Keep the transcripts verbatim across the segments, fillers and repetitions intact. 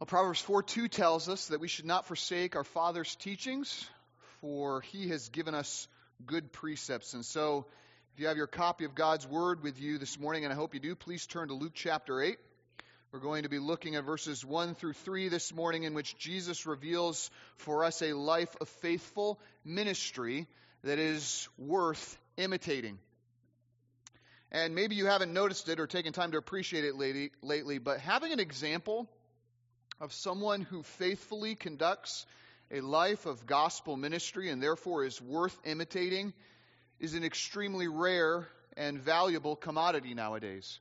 Well, Proverbs four two tells us that we should not forsake our Father's teachings, for He has given us good precepts. And so, if you have your copy of God's Word with you this morning, and I hope you do, please turn to Luke chapter eight. We're going to be looking at verses one through three this morning, in which Jesus reveals for us a life of faithful ministry that is worth imitating. And maybe you haven't noticed it or taken time to appreciate it lately, but having an example of someone who faithfully conducts a life of gospel ministry and therefore is worth imitating is an extremely rare and valuable commodity nowadays.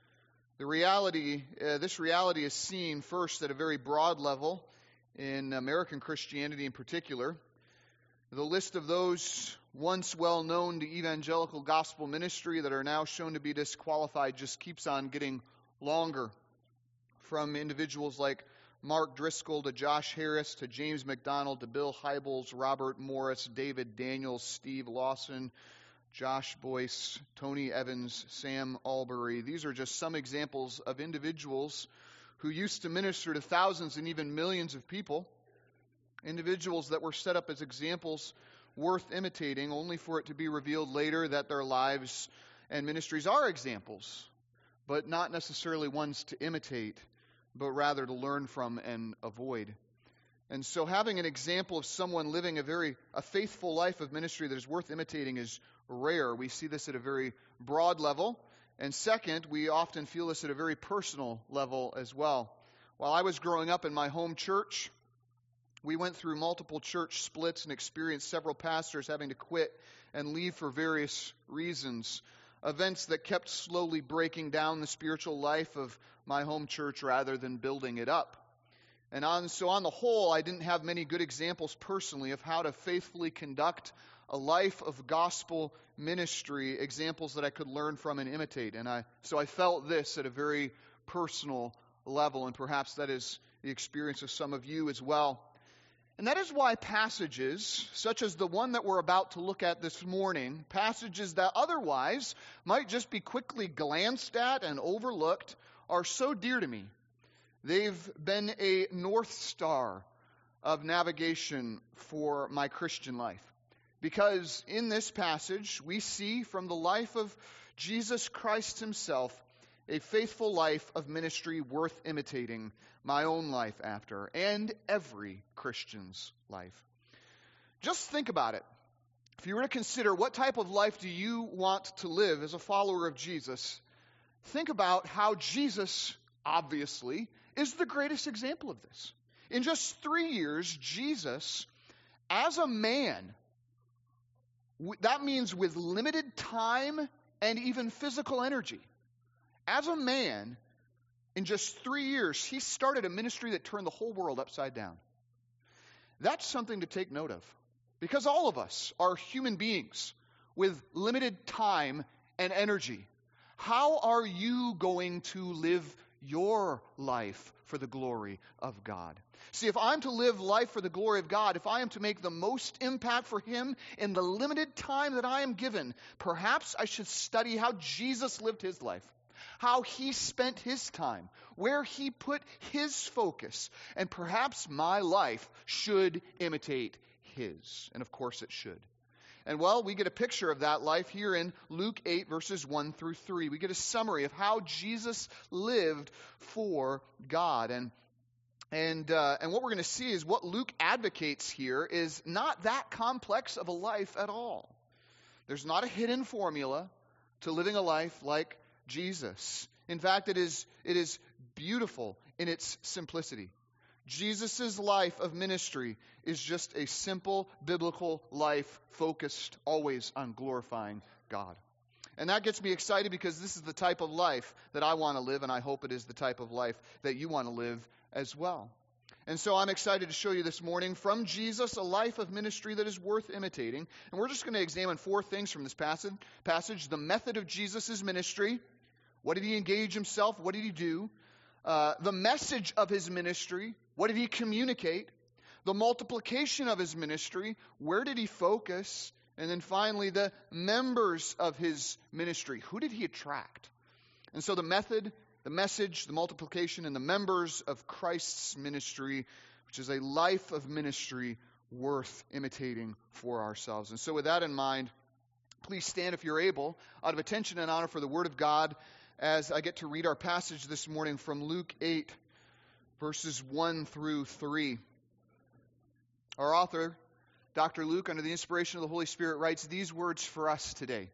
The reality, uh, this reality is seen first at a very broad level in American Christianity in particular. The list of those once well known to evangelical gospel ministry that are now shown to be disqualified just keeps on getting longer. From individuals like Mark Driscoll to Josh Harris to James McDonald to Bill Hybels, Robert Morris, David Daniels, Steve Lawson, Josh Boyce, Tony Evans, Sam Albury. These are just some examples of individuals who used to minister to thousands and even millions of people. Individuals that were set up as examples worth imitating, only for it to be revealed later that their lives and ministries are examples, but not necessarily ones to imitate, but rather to learn from and avoid. And so having an example of someone living a very a faithful life of ministry that is worth imitating is rare. We see this at a very broad level. And second, we often feel this at a very personal level as well. While I was growing up in my home church, we went through multiple church splits and experienced several pastors having to quit and leave for various reasons. Events that kept slowly breaking down the spiritual life of my home church rather than building it up. And on, so on the whole, I didn't have many good examples personally of how to faithfully conduct a life of gospel ministry, examples that I could learn from and imitate. And I, so I felt this at a very personal level, and perhaps that is the experience of some of you as well. And that is why passages, such as the one that we're about to look at this morning, passages that otherwise might just be quickly glanced at and overlooked, are so dear to me. They've been a north star of navigation for my Christian life. Because in this passage, we see from the life of Jesus Christ himself a faithful life of ministry worth imitating, my own life after, and every Christian's life. Just think about it. If you were to consider what type of life do you want to live as a follower of Jesus, think about how Jesus, obviously, is the greatest example of this. In just three years, Jesus, as a man, that means with limited time and even physical energy, as a man, in just three years, he started a ministry that turned the whole world upside down. That's something to take note of. Because all of us are human beings with limited time and energy. How are you going to live your life for the glory of God? See, if I'm to live life for the glory of God, if I am to make the most impact for Him in the limited time that I am given, perhaps I should study how Jesus lived His life. How he spent his time, where he put his focus, and perhaps my life should imitate his. And of course it should. And well, we get a picture of that life here in Luke eight, verses one through three. We get a summary of how Jesus lived for God. And and uh, and what we're going to see is what Luke advocates here is not that complex of a life at all. There's not a hidden formula to living a life like Jesus. In fact, it is it is beautiful in its simplicity. Jesus' life of ministry is just a simple biblical life focused always on glorifying God. And that gets me excited because this is the type of life that I want to live, and I hope it is the type of life that you want to live as well. And so I'm excited to show you this morning from Jesus a life of ministry that is worth imitating. And we're just going to examine four things from this passage. passage. The method of Jesus' ministry. What did he engage himself? What did he do? Uh, the message of his ministry. What did he communicate? The multiplication of his ministry. Where did he focus? And then finally, the members of his ministry. Who did he attract? And so the method the message, the multiplication, and the members of Christ's ministry, which is a life of ministry worth imitating for ourselves. And so with that in mind, please stand if you're able, out of attention and honor for the Word of God, as I get to read our passage this morning from Luke eight, verses one through three. Our author, Doctor Luke, under the inspiration of the Holy Spirit, writes these words for us today.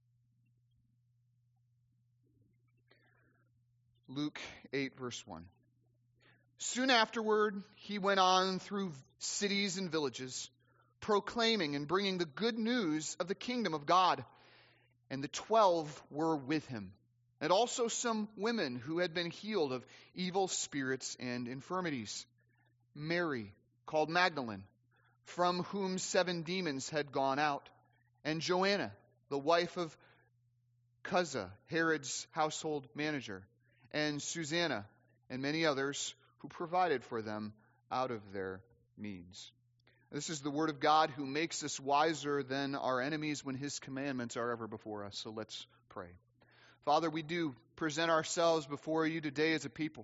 Luke eight, verse one. Soon afterward, he went on through cities and villages, proclaiming and bringing the good news of the kingdom of God. And the twelve were with him, and also some women who had been healed of evil spirits and infirmities. Mary, called Magdalene, from whom seven demons had gone out, and Joanna, the wife of Chuza, Herod's household manager, and Susanna, and many others who provided for them out of their means. This is the word of God, who makes us wiser than our enemies when his commandments are ever before us. So let's pray. Father, we do present ourselves before you today as a people,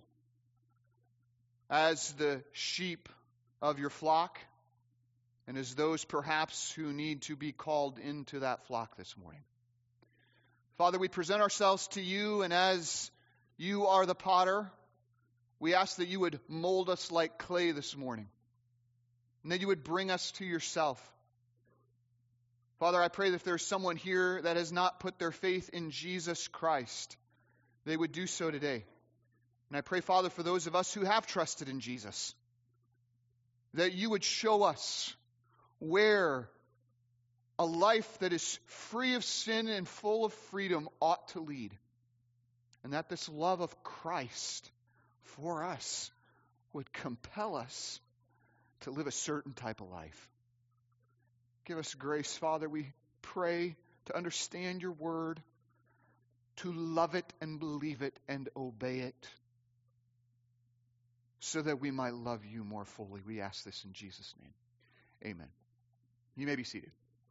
as the sheep of your flock, and as those perhaps who need to be called into that flock this morning. Father, we present ourselves to you, and as you are the potter, we ask that you would mold us like clay this morning, and that you would bring us to yourself. Father, I pray that if there's someone here that has not put their faith in Jesus Christ, they would do so today. And I pray, Father, for those of us who have trusted in Jesus, that you would show us where a life that is free of sin and full of freedom ought to lead. And that this love of Christ for us would compel us to live a certain type of life. Give us grace, Father, we pray, to understand your word, to love it and believe it and obey it, so that we might love you more fully. We ask this in Jesus' name. Amen. You may be seated.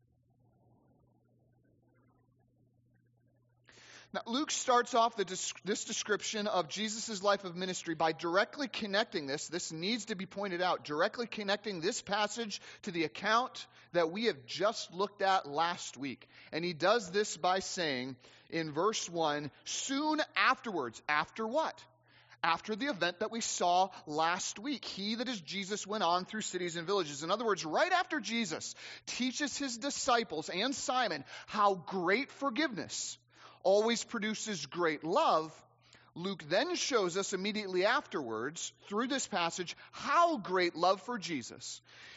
Now, Luke starts off the, this description of Jesus' life of ministry by directly connecting this, this needs to be pointed out, directly connecting this passage to the account that we have just looked at last week. And he does this by saying in verse one, soon afterwards. After what? After the event that we saw last week. He, that is Jesus, went on through cities and villages. In other words, right after Jesus teaches his disciples and Simon how great forgiveness always produces great love, Luke then shows us immediately afterwards, through this passage, how great love for Jesus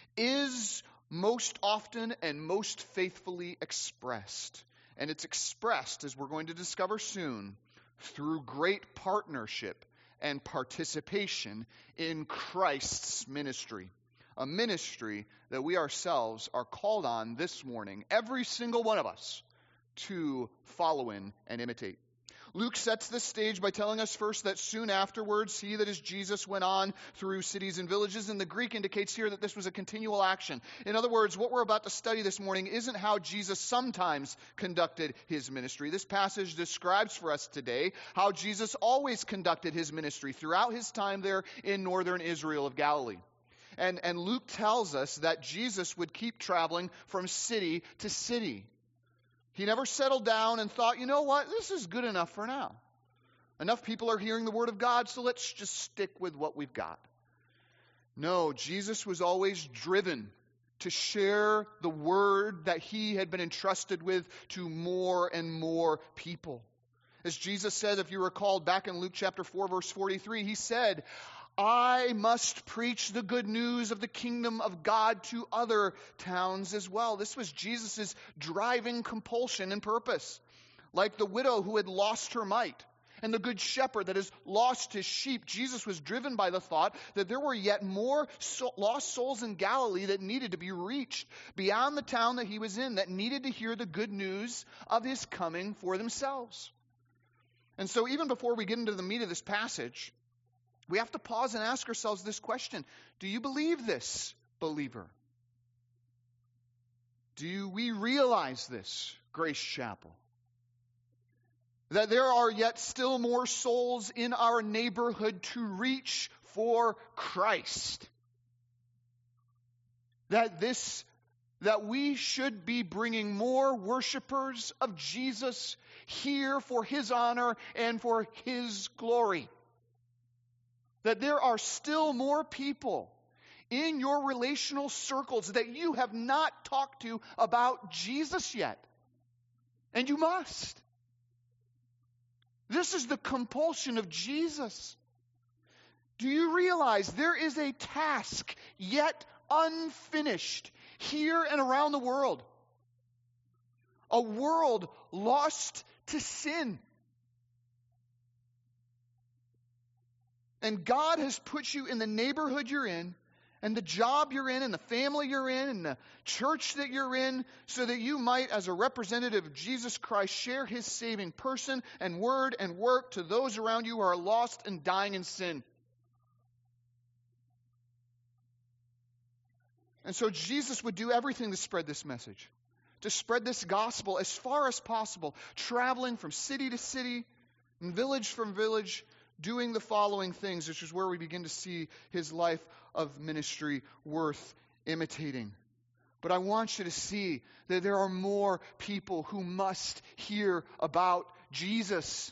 is most often and most faithfully expressed. And it's expressed, as we're going to discover soon, through great partnership and participation in Christ's ministry. A ministry that we ourselves are called on this morning, every single one of us, to follow in and imitate. Luke sets this stage by telling us first that soon afterwards, he, that is Jesus, went on through cities and villages. And the Greek indicates here that this was a continual action. In other words, what we're about to study this morning isn't how Jesus sometimes conducted his ministry. This passage describes for us today how Jesus always conducted his ministry throughout his time there in northern Israel of Galilee. And, and Luke tells us that Jesus would keep traveling from city to city. He never settled down and thought, you know what, this is good enough for now. Enough people are hearing the word of God, so let's just stick with what we've got. No, Jesus was always driven to share the word that he had been entrusted with to more and more people. As Jesus said, if you recall back in Luke chapter four, verse forty-three, he said, I must preach the good news of the kingdom of God to other towns as well. This was Jesus' driving compulsion and purpose. Like the widow who had lost her mite and the good shepherd that has lost his sheep, Jesus was driven by the thought that there were yet more so- lost souls in Galilee that needed to be reached beyond the town that he was in, that needed to hear the good news of his coming for themselves. And so even before we get into the meat of this passage, we have to pause and ask ourselves this question. Do you believe this, believer? Do we realize this, Grace Chapel? that there are yet still more souls in our neighborhood to reach for Christ. That this, that we should be bringing more worshipers of Jesus here for His honor and for His glory. That there are still more people in your relational circles that you have not talked to about Jesus yet. And you must. This is the compulsion of Jesus. Do you realize there is a task yet unfinished here and around the world? A world lost to sin. And God has put you in the neighborhood you're in, and the job you're in, and the family you're in, and the church that you're in, so that you might, as a representative of Jesus Christ, share His saving person and word and work to those around you who are lost and dying in sin. And so Jesus would do everything to spread this message, to spread this gospel as far as possible, traveling from city to city and village from village, doing the following things, which is where we begin to see His life of ministry worth imitating. But I want you to see that there are more people who must hear about Jesus.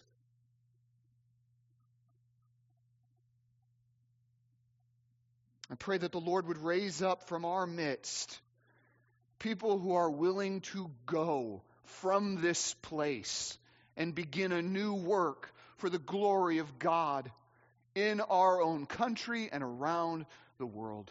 I pray that the Lord would raise up from our midst people who are willing to go from this place and begin a new work for the glory of God in our own country and around the world.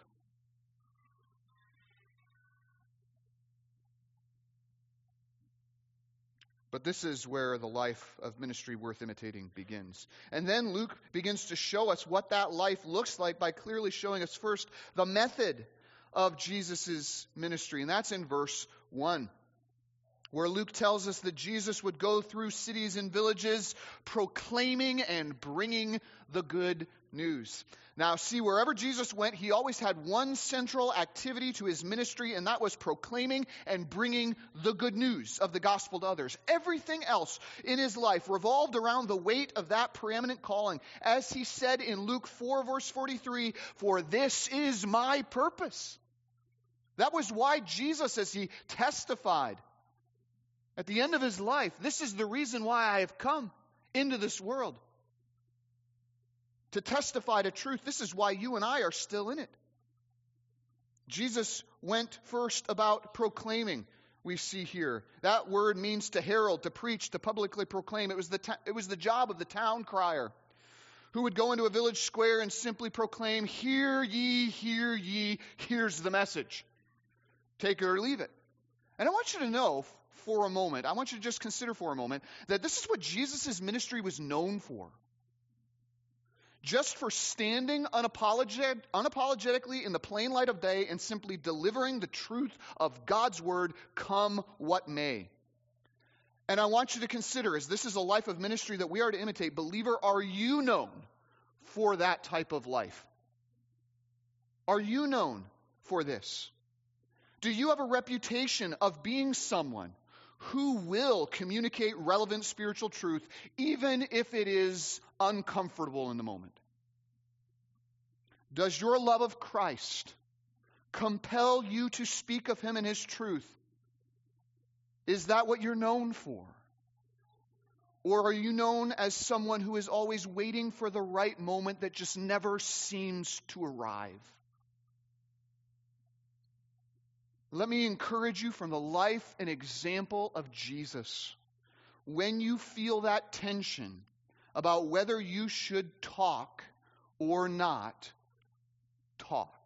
But this is where the life of ministry worth imitating begins. And then Luke begins to show us what that life looks like by clearly showing us first the method of Jesus' ministry. And that's in verse one, where Luke tells us that Jesus would go through cities and villages proclaiming and bringing the good news. Now, see, wherever Jesus went, He always had one central activity to His ministry, and that was proclaiming and bringing the good news of the gospel to others. Everything else in His life revolved around the weight of that preeminent calling. As He said in Luke four, verse forty-three, "For this is my purpose." That was why Jesus, as He testified at the end of His life, "This is the reason why I have come into this world, to testify to truth." This is why you and I are still in it. Jesus went first about proclaiming, we see here. That word means to herald, to preach, to publicly proclaim. It was the ta- it was the job of the town crier, who would go into a village square and simply proclaim, "Hear ye, hear ye, here's the message. Take it or leave it." And I want you to know for a moment, I want you to just consider for a moment, that this is what Jesus' ministry was known for. Just for standing unapologetic, unapologetically in the plain light of day and simply delivering the truth of God's word, come what may. And I want you to consider, as this is a life of ministry that we are to imitate, believer, are you known for that type of life? Are you known for this? Do you have a reputation of being someone who will communicate relevant spiritual truth, even if it is uncomfortable in the moment? Does your love of Christ compel you to speak of Him and His truth? Is that what you're known for? Or are you known as someone who is always waiting for the right moment that just never seems to arrive? Let me encourage you from the life and example of Jesus. When you feel that tension about whether you should talk or not talk,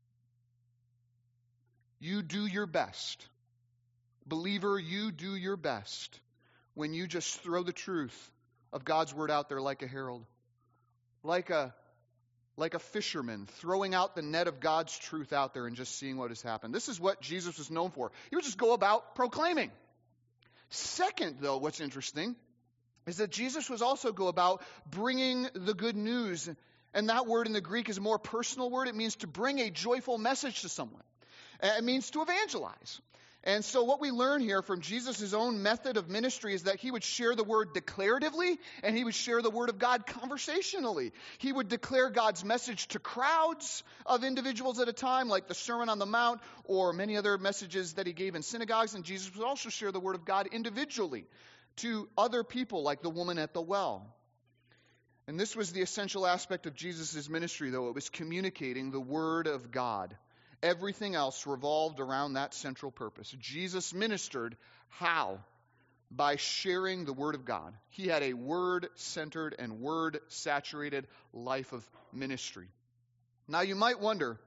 you do your best. Believer, you do your best when you just throw the truth of God's word out there like a herald, like a like a fisherman throwing out the net of God's truth out there and just seeing what has happened. This is what Jesus was known for. He would just go about proclaiming. Second, though, what's interesting is that Jesus was also go about bringing the good news. And that word in the Greek is a more personal word. It means to bring a joyful message to someone. It means to evangelize. And so what we learn here from Jesus' own method of ministry is that he would share the word declaratively and he would share the word of God conversationally. He would declare God's message to crowds of individuals at a time, like the Sermon on the Mount or many other messages that he gave in synagogues. And Jesus would also share the word of God individually to other people, like the woman at the well. And this was the essential aspect of Jesus' ministry, though. It was communicating the word of God. Everything else revolved around that central purpose. Jesus ministered how? By sharing the Word of God. He had a Word-centered and Word-saturated life of ministry. Now you might wonder,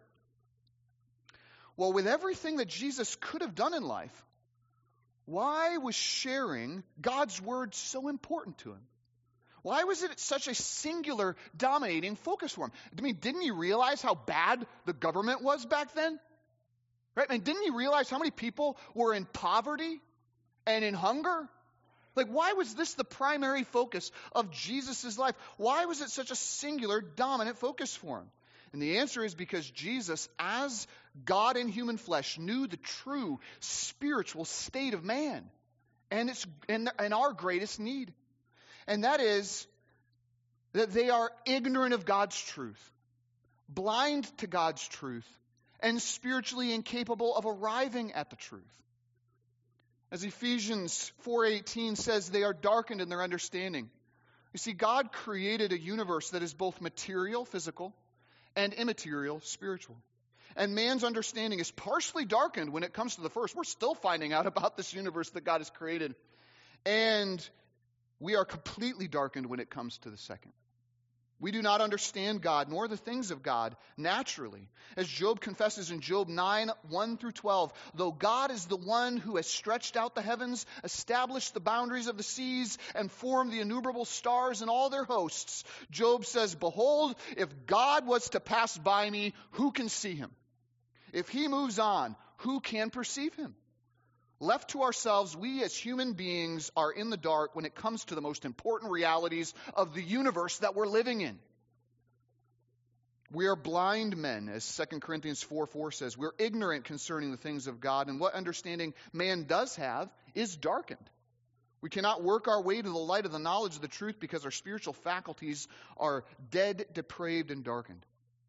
well, with everything that Jesus could have done in life, why was sharing God's Word so important to him? Why was it such a singular, dominating focus for him? I mean, didn't he realize how bad the government was back then? Right? I mean, didn't he realize how many people were in poverty and in hunger? Like, why was this the primary focus of Jesus' life? Why was it such a singular, dominant focus for him? And the answer is because Jesus, as God in human flesh, knew the true spiritual state of man and, it's, and, and our greatest need. And that is that they are ignorant of God's truth, blind to God's truth, and spiritually incapable of arriving at the truth. As Ephesians four eighteen says, they are darkened in their understanding. You see, God created a universe that is both material, physical, and immaterial, spiritual. And man's understanding is partially darkened when it comes to the first. We're still finding out about this universe that God has created. And we are completely darkened when it comes to the second. We do not understand God, nor the things of God, naturally. As Job confesses in Job nine, one through twelve, though God is the one who has stretched out the heavens, established the boundaries of the seas, and formed the innumerable stars and all their hosts, Job says, behold, if God was to pass by me, who can see him? If he moves on, who can perceive him? Left to ourselves, we as human beings are in the dark when it comes to the most important realities of the universe that we're living in. We are blind men, as Second Corinthians four four says. We're ignorant concerning the things of God, and what understanding man does have is darkened. We cannot work our way to the light of the knowledge of the truth because our spiritual faculties are dead, depraved, and darkened.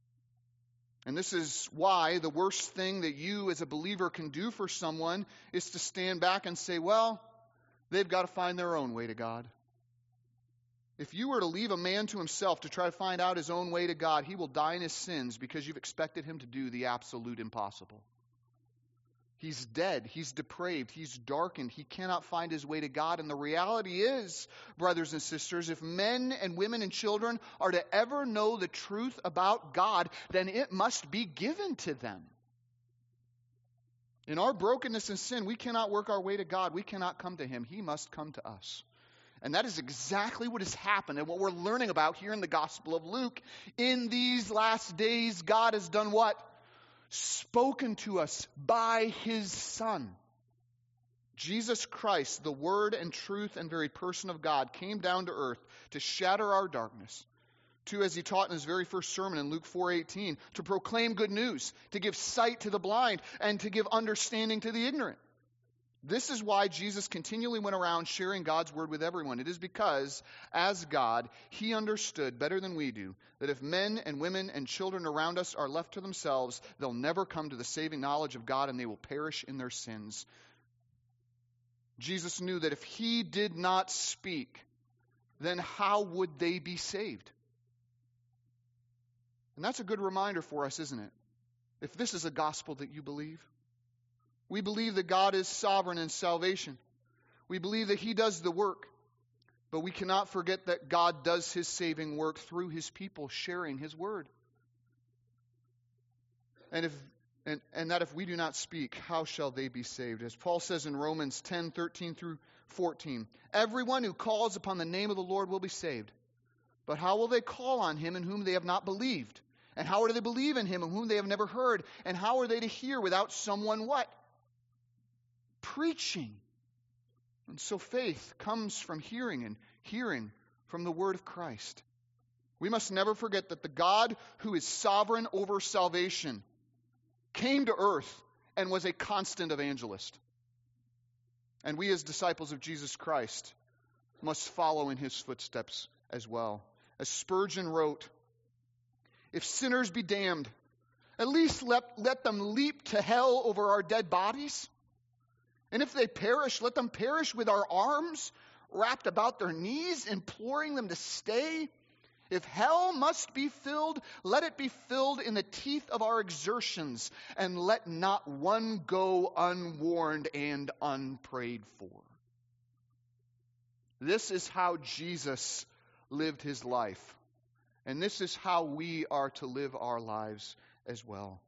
And this is why the worst thing that you as a believer can do for someone is to stand back and say, well, they've got to find their own way to God. If you were to leave a man to himself to try to find out his own way to God, he will die in his sins because you've expected him to do the absolute impossible. He's dead. He's depraved. He's darkened. He cannot find his way to God. And the reality is, brothers and sisters, if men and women and children are to ever know the truth about God, then it must be given to them. In our brokenness and sin, we cannot work our way to God. We cannot come to him. He must come to us. And that is exactly what has happened and what we're learning about here in the Gospel of Luke. In these last days, God has done what? Spoken to us by his Son. Jesus Christ, the Word and truth and very person of God, came down to earth to shatter our darkness, to, as he taught in his very first sermon in Luke four eighteen, to proclaim good news, to give sight to the blind, and to give understanding to the ignorant. This is why Jesus continually went around sharing God's word with everyone. It is because, as God, he understood better than we do that if men and women and children around us are left to themselves, they'll never come to the saving knowledge of God and they will perish in their sins. Jesus knew that if he did not speak, then how would they be saved? And that's a good reminder for us, isn't it? If this is a gospel that you believe. We believe that God is sovereign in salvation. We believe that he does the work. But we cannot forget that God does his saving work through his people sharing his word. And if and, and that if we do not speak, how shall they be saved? As Paul says in Romans ten, thirteen through fourteen, everyone who calls upon the name of the Lord will be saved. But how will they call on him in whom they have not believed? And how are they believe in him in whom they have never heard? And how are they to hear without someone what? Preaching. And so faith comes from hearing, and hearing from the word of Christ. We must never forget that the God who is sovereign over salvation came to earth and was a constant evangelist. And we as disciples of Jesus Christ must follow in his footsteps as well. As Spurgeon wrote, if sinners be damned, at least let, let them leap to hell over our dead bodies. And if they perish, let them perish with our arms wrapped about their knees, imploring them to stay. If hell must be filled, let it be filled in the teeth of our exertions, and let not one go unwarned and unprayed for. This is how Jesus lived his life. And this is how we are to live our lives as well.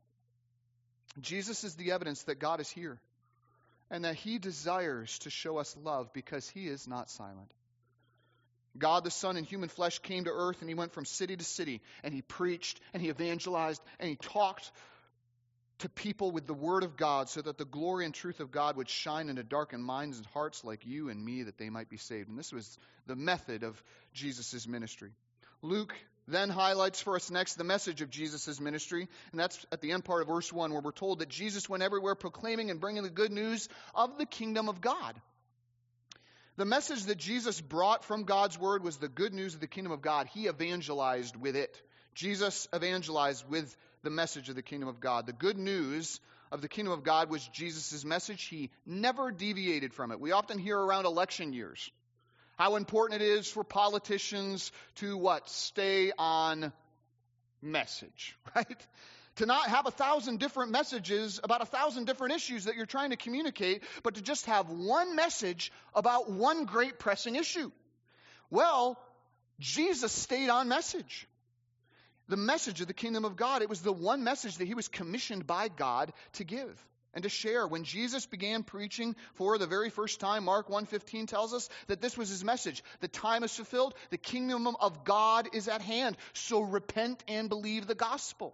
Jesus is the evidence that God is here and that he desires to show us love because he is not silent. God the Son in human flesh came to earth and he went from city to city and he preached and he evangelized and he talked to people with the word of God so that the glory and truth of God would shine into darkened minds and hearts like you and me that they might be saved. And this was the method of Jesus' ministry. Luke then highlights for us next the message of Jesus' ministry, and that's at the end part of verse one where we're told that Jesus went everywhere proclaiming and bringing the good news of the kingdom of God. The message that Jesus brought from God's word was the good news of the kingdom of God. He evangelized with it. Jesus evangelized with the message of the kingdom of God. The good news of the kingdom of God was Jesus' message. He never deviated from it. We often hear around election years how important it is for politicians to what? Stay on message, right? To not have a thousand different messages about a thousand different issues that you're trying to communicate, but to just have one message about one great pressing issue. Well, Jesus stayed on message. The message of the kingdom of God, it was the one message that he was commissioned by God to give and to share. When Jesus began preaching for the very first time, Mark one fifteen tells us that this was his message. The time is fulfilled. The kingdom of God is at hand. So repent and believe the gospel.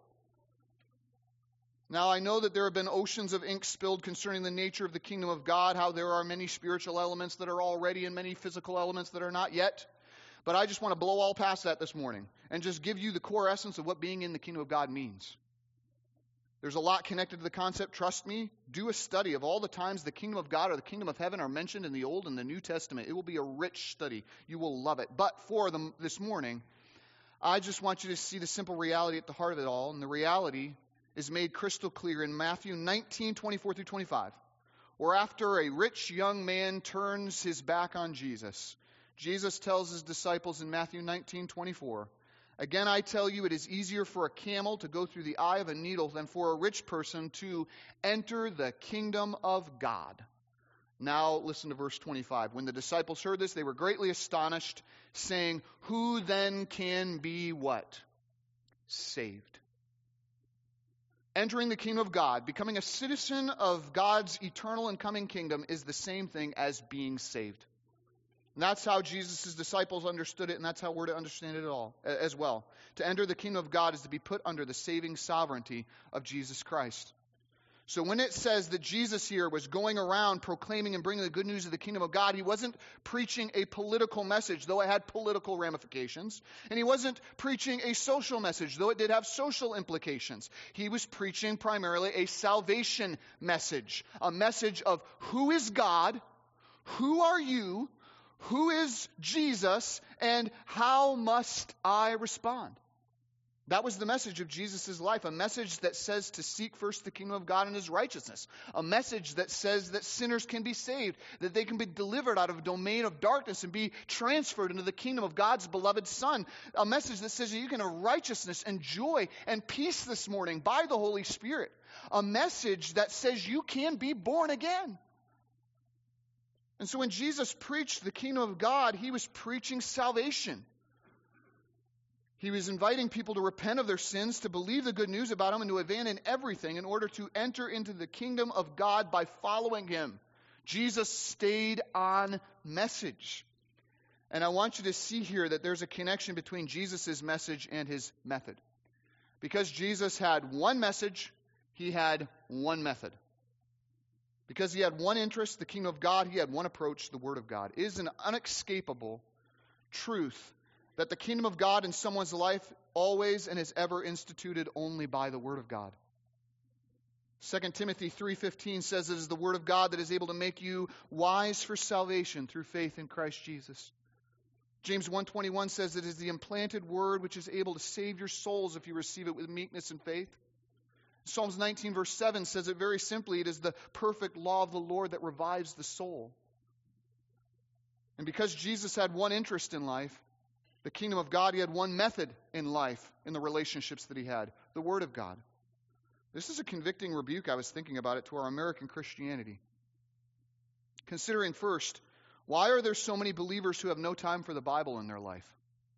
Now, I know that there have been oceans of ink spilled concerning the nature of the kingdom of God, how there are many spiritual elements that are already and many physical elements that are not yet. But I just want to blow all past that this morning and just give you the core essence of what being in the kingdom of God means. There's a lot connected to the concept. Trust me, do a study of all the times the kingdom of God or the kingdom of heaven are mentioned in the Old and the New Testament. It will be a rich study. You will love it. But for them this morning, I just want you to see the simple reality at the heart of it all. And the reality is made crystal clear in Matthew nineteen, twenty-four through twenty-five, where after a rich young man turns his back on Jesus, Jesus tells his disciples in Matthew nineteen, twenty-four, again I tell you, it is easier for a camel to go through the eye of a needle than for a rich person to enter the kingdom of God. Now listen to verse twenty-five. When the disciples heard this, they were greatly astonished, saying, who then can be what? Saved. Entering the kingdom of God, becoming a citizen of God's eternal and coming kingdom is the same thing as being saved. And that's how Jesus' disciples understood it, and that's how we're to understand it all as well. To enter the kingdom of God is to be put under the saving sovereignty of Jesus Christ. So when it says that Jesus here was going around proclaiming and bringing the good news of the kingdom of God, he wasn't preaching a political message, though it had political ramifications. And he wasn't preaching a social message, though it did have social implications. He was preaching primarily a salvation message, a message of who is God, who are you, who is Jesus, and how must I respond? That was the message of Jesus' life, a message that says to seek first the kingdom of God and his righteousness, a message that says that sinners can be saved, that they can be delivered out of a domain of darkness and be transferred into the kingdom of God's beloved Son, a message that says that you can have righteousness and joy and peace this morning by the Holy Spirit, a message that says you can be born again. And so when Jesus preached the kingdom of God, he was preaching salvation. He was inviting people to repent of their sins, to believe the good news about him, and to abandon everything in order to enter into the kingdom of God by following him. Jesus stayed on message. And I want you to see here that there's a connection between Jesus' message and his method. Because Jesus had one message, he had one method. Because he had one interest, the kingdom of God, he had one approach, the word of God. It is an unescapable truth that the kingdom of God in someone's life always and is ever instituted only by the word of God. Second Timothy three fifteen says it is the word of God that is able to make you wise for salvation through faith in Christ Jesus. James one twenty-one says it is the implanted word which is able to save your souls if you receive it with meekness and faith. Psalms nineteen verse seven says it very simply, it is the perfect law of the Lord that revives the soul. And because Jesus had one interest in life, the kingdom of God, he had one method in life, in the relationships that he had, the Word of God. This is a convicting rebuke, I was thinking about it, to our American Christianity. Considering first, why are there so many believers who have no time for the Bible in their life?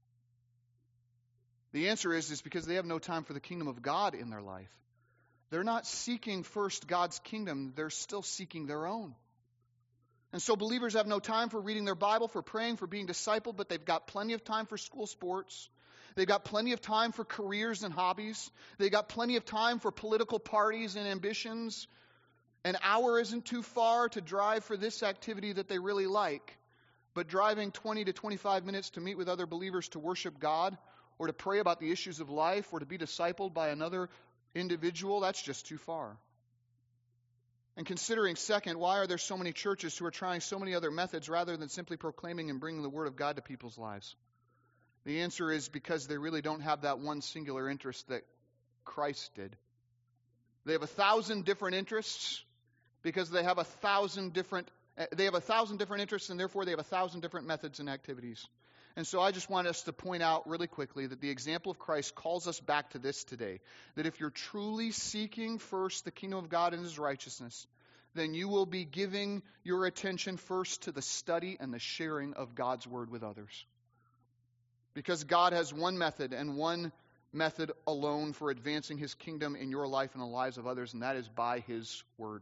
The answer is, is because they have no time for the kingdom of God in their life. They're not seeking first God's kingdom, they're still seeking their own. And so believers have no time for reading their Bible, for praying, for being discipled, but they've got plenty of time for school sports. They've got plenty of time for careers and hobbies. They've got plenty of time for political parties and ambitions. An hour isn't too far to drive for this activity that they really like. But driving twenty to twenty-five minutes to meet with other believers to worship God, or to pray about the issues of life, or to be discipled by another individual, that's just too far. And considering, second, why are there so many churches who are trying so many other methods rather than simply proclaiming and bringing the Word of God to people's lives? The answer is because they really don't have that one singular interest that Christ did. They have a thousand different interests because they have a thousand different they have a thousand different interests, and therefore they have a thousand different methods and activities. And so I just want us to point out really quickly that the example of Christ calls us back to this today. That if you're truly seeking first the kingdom of God and his righteousness, then you will be giving your attention first to the study and the sharing of God's word with others. Because God has one method and one method alone for advancing his kingdom in your life and the lives of others, and that is by his word.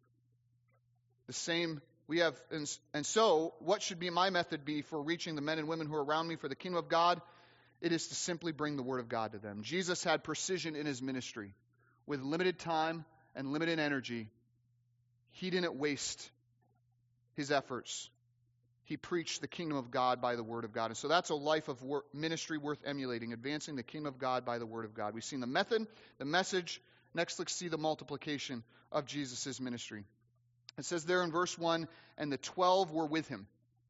The same we have, and, and so what should be my method be for reaching the men and women who are around me for the kingdom of God? It is to simply bring the word of God to them. Jesus had precision in his ministry. With limited time and limited energy, he didn't waste his efforts. He preached the kingdom of God by the word of God. And so that's a life of work, ministry worth emulating, advancing the kingdom of God by the word of God. We've seen the method, the message. Next, let's see the multiplication of Jesus' ministry. It says there in verse one, and the twelve were with him.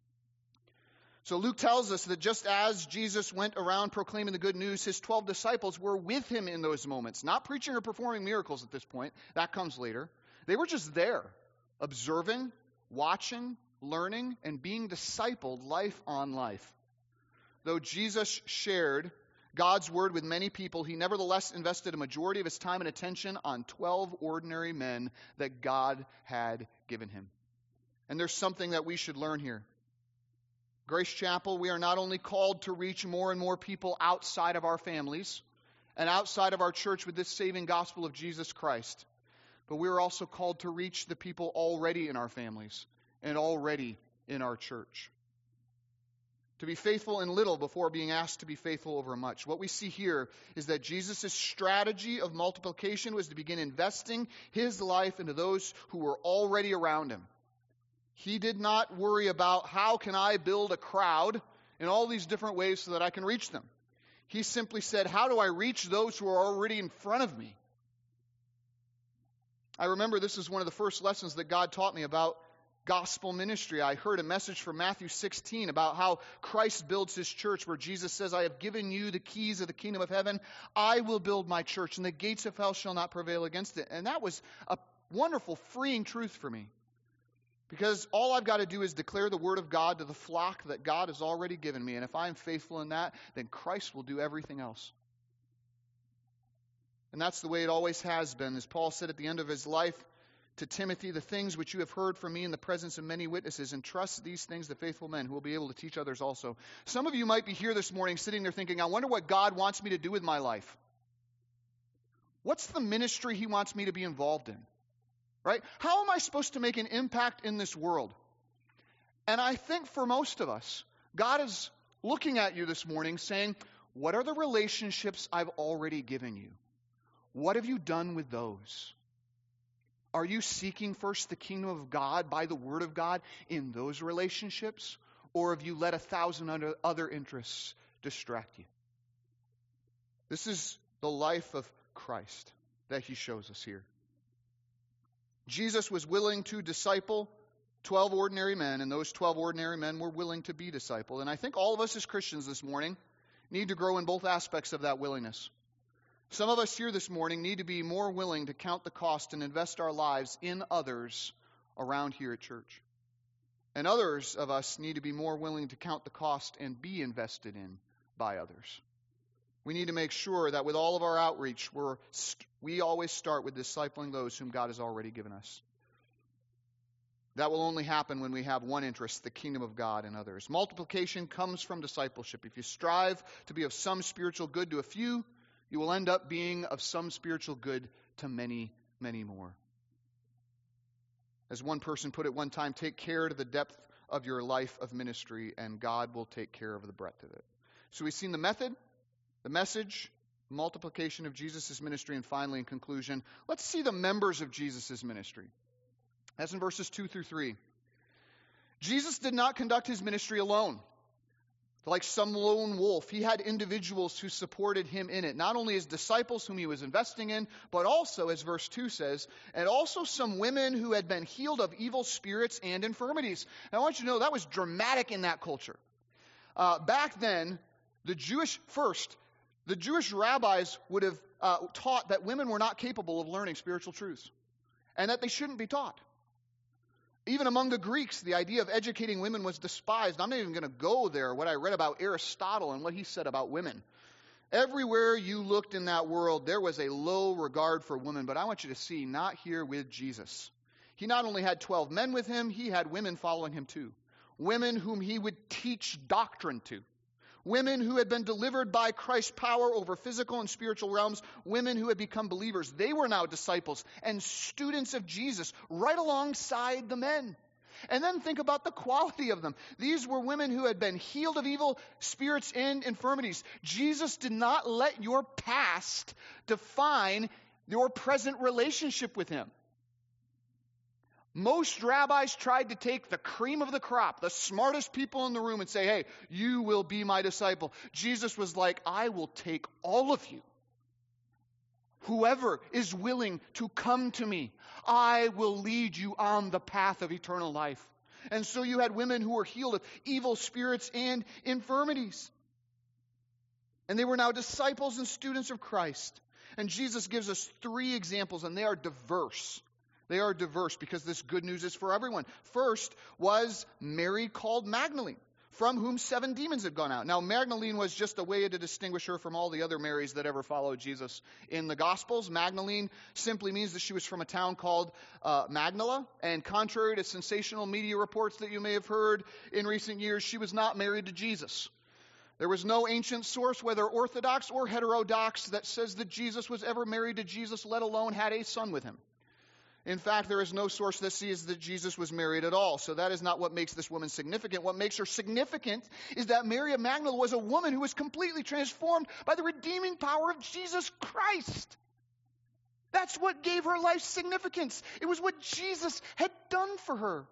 So Luke tells us that just as Jesus went around proclaiming the good news, his twelve disciples were with him in those moments. Not preaching or performing miracles at this point. That comes later. They were just there, observing, watching, learning, and being discipled life on life. Though Jesus shared God's word with many people, he nevertheless invested a majority of his time and attention on twelve ordinary men that God had given him. And there's something that we should learn here. Grace Chapel, we are not only called to reach more and more people outside of our families and outside of our church with this saving gospel of Jesus Christ, but we are also called to reach the people already in our families and already in our church. To be faithful in little before being asked to be faithful over much. What we see here is that Jesus' strategy of multiplication was to begin investing his life into those who were already around him. He did not worry about how can I build a crowd in all these different ways so that I can reach them. He simply said, how do I reach those who are already in front of me? I remember this is one of the first lessons that God taught me about gospel ministry. I heard a message from Matthew sixteen about how Christ builds his church, where Jesus says, I have given you the keys of the kingdom of heaven. I will build my church, and the gates of hell shall not prevail against it. And that was a wonderful, freeing truth for me. Because all I've got to do is declare the word of God to the flock that God has already given me. And if I'm faithful in that, then Christ will do everything else. And that's the way it always has been. As Paul said at the end of his life to Timothy, the things which you have heard from me in the presence of many witnesses, entrust these things to faithful men who will be able to teach others also. Some of you might be here this morning sitting there thinking, I wonder what God wants me to do with my life. What's the ministry he wants me to be involved in? Right? How am I supposed to make an impact in this world? And I think for most of us, God is looking at you this morning saying, what are the relationships I've already given you? What have you done with those? Are you seeking first the kingdom of God by the word of God in those relationships? Or have you let a thousand other interests distract you? This is the life of Christ that he shows us here. Jesus was willing to disciple twelve ordinary men, and those twelve ordinary men were willing to be discipled. And I think all of us as Christians this morning need to grow in both aspects of that willingness. Some of us here this morning need to be more willing to count the cost and invest our lives in others around here at church. And others of us need to be more willing to count the cost and be invested in by others. We need to make sure that with all of our outreach, we're, we always start with discipling those whom God has already given us. That will only happen when we have one interest, the kingdom of God, and others. Multiplication comes from discipleship. If you strive to be of some spiritual good to a few, you will end up being of some spiritual good to many, many more. As one person put it one time, take care to the depth of your life of ministry, and God will take care of the breadth of it. So we've seen the method, the message, multiplication of Jesus' ministry, and finally, in conclusion, let's see the members of Jesus' ministry. That's in verses two through three. Jesus did not conduct his ministry alone. Like some lone wolf, he had individuals who supported him in it. Not only his disciples whom he was investing in, but also, as verse two says, and also some women who had been healed of evil spirits and infirmities. Now I want you to know that was dramatic in that culture. Uh, back then, the Jewish, first, the Jewish rabbis would have uh, taught that women were not capable of learning spiritual truths, and that they shouldn't be taught. Even among the Greeks, the idea of educating women was despised. I'm not even going to go there, what I read about Aristotle and what he said about women. Everywhere you looked in that world, there was a low regard for women. But I want you to see, not here with Jesus. He not only had twelve men with him, he had women following him too. Women whom he would teach doctrine to. Women who had been delivered by Christ's power over physical and spiritual realms. Women who had become believers. They were now disciples and students of Jesus right alongside the men. And then think about the quality of them. These were women who had been healed of evil spirits and infirmities. Jesus did not let your past define your present relationship with him. Most rabbis tried to take the cream of the crop, the smartest people in the room, and say, hey, you will be my disciple. Jesus was like, I will take all of you. Whoever is willing to come to me, I will lead you on the path of eternal life. And so you had women who were healed of evil spirits and infirmities. And they were now disciples and students of Christ. And Jesus gives us three examples, and they are diverse. They are diverse because this good news is for everyone. First was Mary called Magdalene, from whom seven demons had gone out. Now, Magdalene was just a way to distinguish her from all the other Marys that ever followed Jesus. In the Gospels, Magdalene simply means that she was from a town called uh, Magdala. And contrary to sensational media reports that you may have heard in recent years, she was not married to Jesus. There was no ancient source, whether orthodox or heterodox, that says that Jesus was ever married to Jesus, let alone had a son with him. In fact, there is no source that says that Jesus was married at all. So that is not what makes this woman significant. What makes her significant is that Mary of Magdala was a woman who was completely transformed by the redeeming power of Jesus Christ. That's what gave her life significance. It was what Jesus had done for her.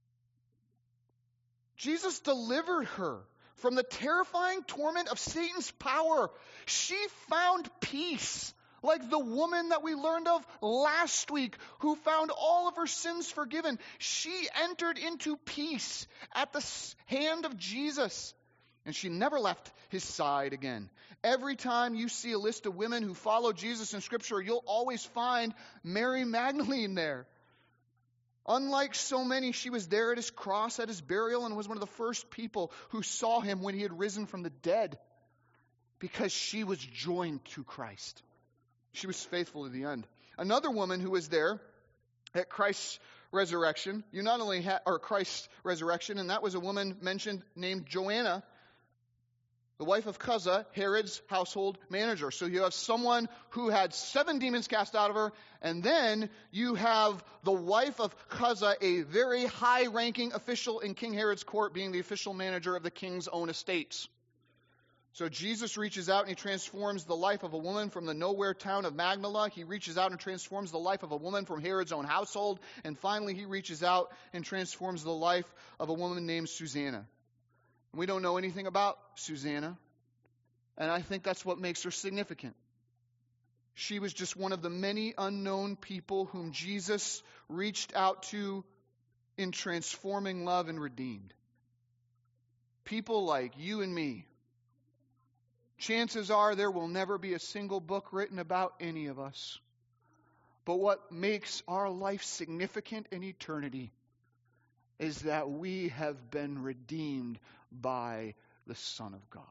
Jesus delivered her from the terrifying torment of Satan's power. She found peace. Like the woman that we learned of last week, who found all of her sins forgiven. She entered into peace at the hand of Jesus. And she never left his side again. Every time you see a list of women who follow Jesus in Scripture, you'll always find Mary Magdalene there. Unlike so many, she was there at his cross, at his burial, and was one of the first people who saw him when he had risen from the dead, because she was joined to Christ. She was faithful to the end. Another woman who was there at Christ's resurrection, you not only had, or Christ's resurrection, and that was a woman mentioned named Joanna, the wife of Chuza, Herod's household manager. So you have someone who had seven demons cast out of her, and then you have the wife of Chuza, a very high-ranking official in King Herod's court, being the official manager of the king's own estates. So Jesus reaches out and he transforms the life of a woman from the nowhere town of Magdala. He reaches out and transforms the life of a woman from Herod's own household. And finally, he reaches out and transforms the life of a woman named Susanna. We don't know anything about Susanna, and I think that's what makes her significant. She was just one of the many unknown people whom Jesus reached out to in transforming love and redeemed. People like you and me. Chances are there will never be a single book written about any of us. But what makes our life significant in eternity is that we have been redeemed by the Son of God.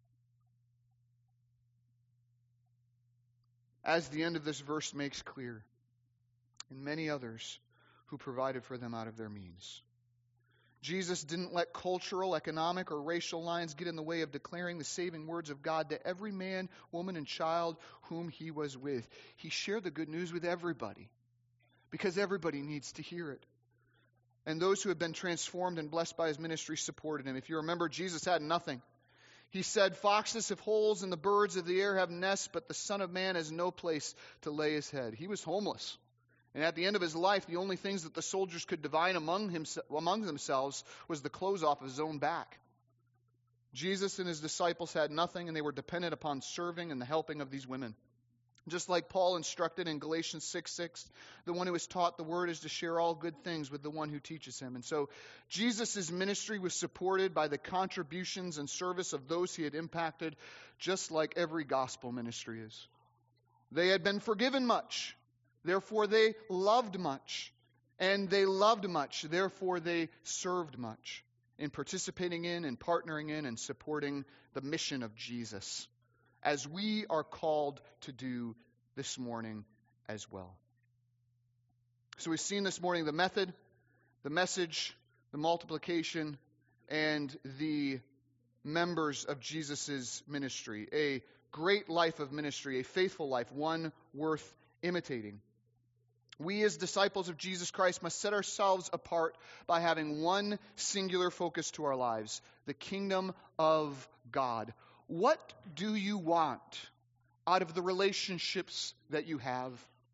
As the end of this verse makes clear, and many others who provided for them out of their means. Jesus didn't let cultural, economic, or racial lines get in the way of declaring the saving words of God to every man, woman, and child whom he was with. He shared the good news with everybody because everybody needs to hear it. And those who have been transformed and blessed by his ministry supported him. If you remember, Jesus had nothing. He said, "Foxes have holes and the birds of the air have nests, but the Son of Man has no place to lay his head." He was homeless. And at the end of his life, the only things that the soldiers could divide among, him, among themselves was the clothes off his own back. Jesus and his disciples had nothing, and they were dependent upon serving and the helping of these women. Just like Paul instructed in Galatians six six, the one who is taught the word is to share all good things with the one who teaches him. And so Jesus' ministry was supported by the contributions and service of those he had impacted, just like every gospel ministry is. They had been forgiven much. Therefore, they loved much, and they loved much. Therefore, they served much in participating in and partnering in and supporting the mission of Jesus, as we are called to do this morning as well. So we've seen this morning the method, the message, the multiplication, and the members of Jesus' ministry. A great life of ministry, a faithful life, one worth imitating. We as disciples of Jesus Christ must set ourselves apart by having one singular focus to our lives, the kingdom of God. What do you want out of the relationships that you have?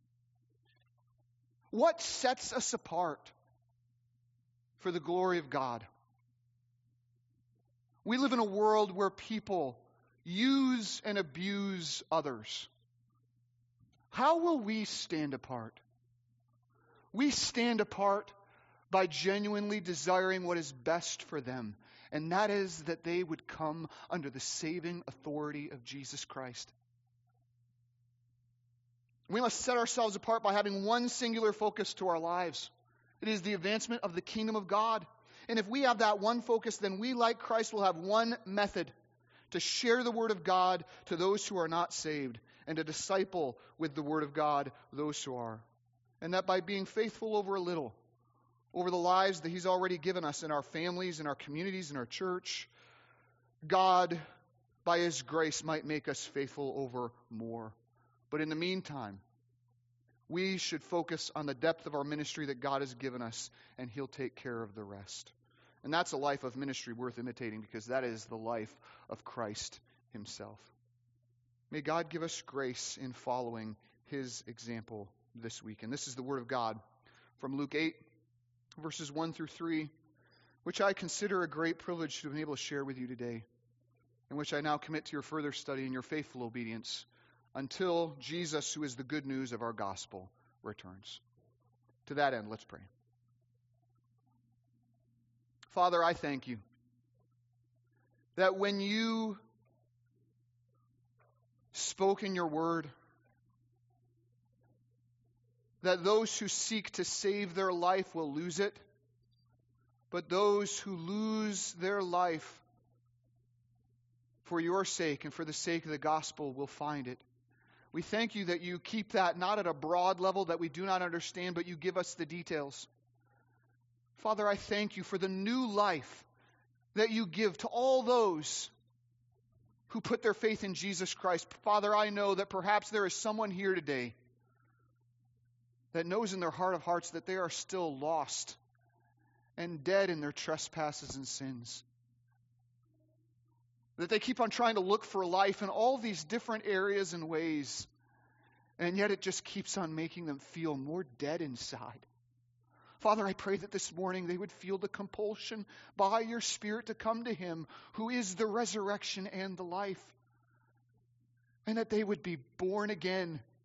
What sets us apart for the glory of God? We live in a world where people use and abuse others. How will we stand apart? We stand apart by genuinely desiring what is best for them, and that is that they would come under the saving authority of Jesus Christ. We must set ourselves apart by having one singular focus to our lives. It is the advancement of the kingdom of God. And if we have that one focus, then we, like Christ, will have one method to share the word of God to those who are not saved, and to disciple with the word of God those who are. And that by being faithful over a little, over the lives that he's already given us in our families, in our communities, in our church, God, by his grace, might make us faithful over more. But in the meantime, we should focus on the depth of our ministry that God has given us, and he'll take care of the rest. And that's a life of ministry worth imitating, because that is the life of Christ himself. May God give us grace in following his example this week. And this is the word of God from Luke eight, verses one through three, which I consider a great privilege to be able to share with you today, and which I now commit to your further study and your faithful obedience until Jesus, who is the good news of our gospel, returns. To that end, let's pray. Father, I thank you that when you spoke in your word, that those who seek to save their life will lose it, but those who lose their life for your sake and for the sake of the gospel will find it. We thank you that you keep that not at a broad level that we do not understand, but you give us the details. Father, I thank you for the new life that you give to all those who put their faith in Jesus Christ. Father, I know that perhaps there is someone here today that knows in their heart of hearts that they are still lost and dead in their trespasses and sins. That they keep on trying to look for life in all these different areas and ways, and yet it just keeps on making them feel more dead inside. Father, I pray that this morning they would feel the compulsion by your Spirit to come to him who is the resurrection and the life, and that they would be born again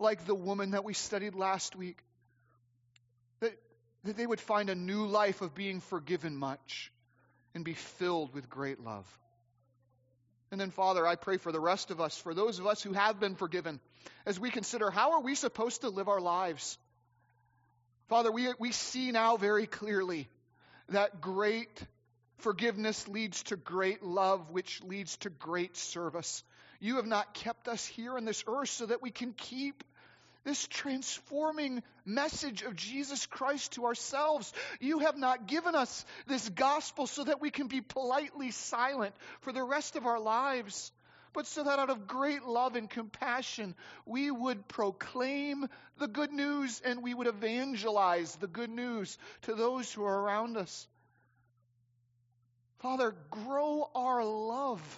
like the woman that we studied last week, that, that they would find a new life of being forgiven much and be filled with great love. And then, Father, I pray for the rest of us, for those of us who have been forgiven, as we consider how are we supposed to live our lives. Father, we, we see now very clearly that great forgiveness leads to great love, which leads to great service. You have not kept us here on this earth so that we can keep this transforming message of Jesus Christ to ourselves. You have not given us this gospel so that we can be politely silent for the rest of our lives, but so that out of great love and compassion, we would proclaim the good news and we would evangelize the good news to those who are around us. Father, grow our love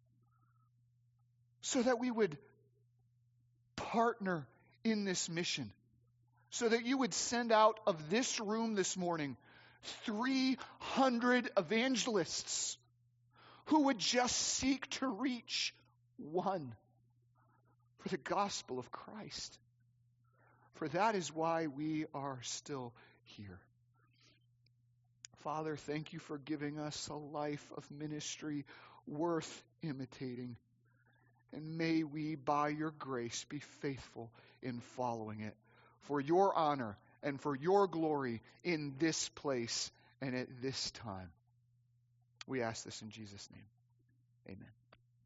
so that we would partner in this mission, so that you would send out of this room this morning three hundred evangelists who would just seek to reach one for the gospel of Christ. For that is why we are still here. Father, thank you for giving us a life of ministry worth imitating. And may we, by your grace, be faithful in following it for your honor and for your glory in this place and at this time. We ask this in Jesus' name. Amen.